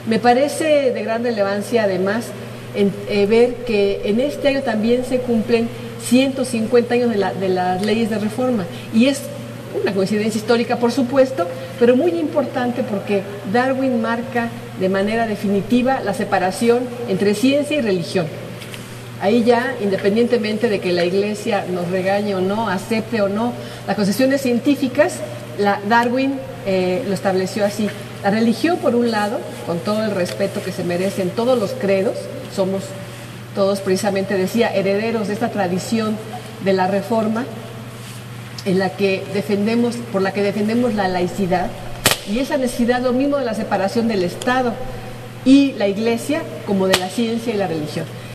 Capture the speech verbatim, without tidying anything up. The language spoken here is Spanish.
Me parece de gran relevancia, además, en, eh, ver que en este año también se cumplen ciento cincuenta años de, la, de las leyes de reforma, y es una coincidencia histórica, por supuesto, pero muy importante porque Darwin marca de manera definitiva la separación entre ciencia y religión. Ahí ya, independientemente de que la Iglesia nos regañe o no, acepte o no las concepciones científicas, la Darwin eh, lo estableció así. La religión, por un lado, con todo el respeto que se merecen todos los credos, somos todos, precisamente decía, herederos de esta tradición de la Reforma, en la que defendemos, por la que defendemos la laicidad, y esa necesidad, lo mismo de la separación del Estado y la Iglesia, como de la ciencia y la religión.